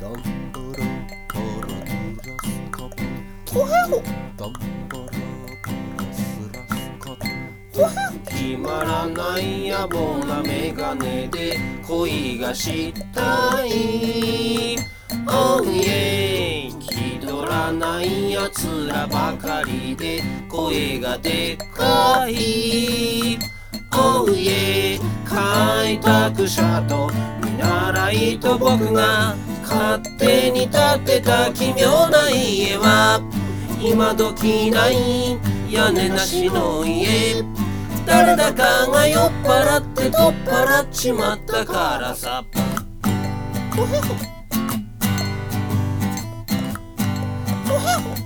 ダンボロパラドラスカトヘホダンボロパラスラスカトヘホ決まらない野暮なメガネで恋がしたい Oh yeah 気取らないやつらばかりで声がでかい Oh yeah 開拓者と見習いと僕が勝手に建てた奇妙な家は今時ない屋根なしの家誰だかが酔っ払って取っ払っちまったからさトヘホトヘホ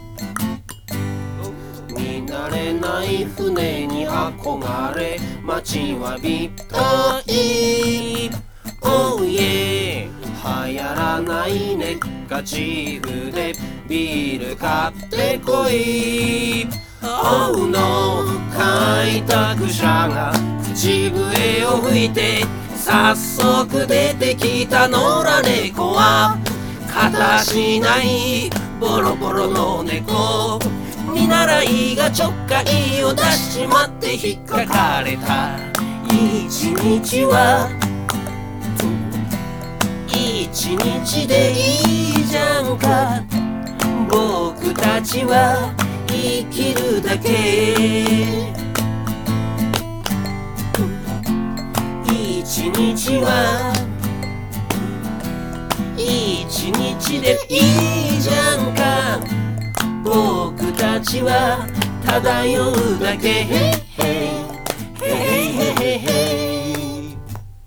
見慣れない船に憧れ待ちわびたい Oh yeah 流行らないネッカチーフでビール買ってこい Oh no 開拓者が口笛を吹いて早速出てきた野良猫は形しないボロボロの猫見習いがちょっかいを出しちまって引っかかれた一日は一日でいいじゃんか僕たちは生きるだけ一日は一日でいいじゃんか僕たちは漂うだけへいへいへいへいへい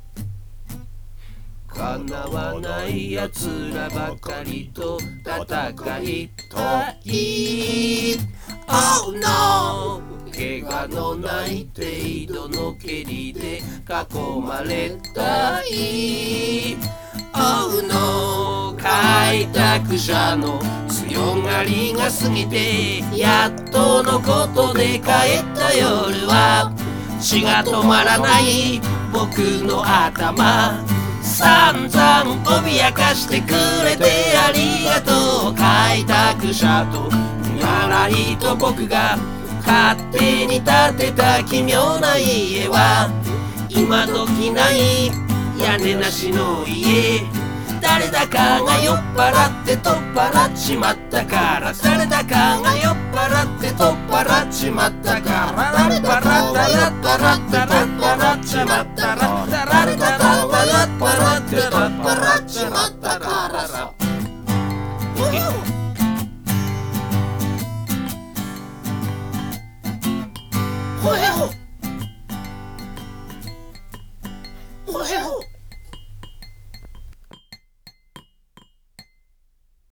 叶わないやつらばかりと戦いたい Oh no 怪我のない程度の蹴りで囲まれたい Oh no 開拓者の強がりが過ぎてやっとのことで帰った夜は血が止まらない僕の頭散々脅かしてくれてありがとう開拓者と見習いと僕が勝手に建てた奇妙な家は今時ない屋根なしの家誰だかが酔っ払って取っ払っちまったから誰だかが酔っ払って取っ払っちまったから誰だかが酔っ払って取っ払っちまったら誰だかが酔っ払って取っ払っちまったからさ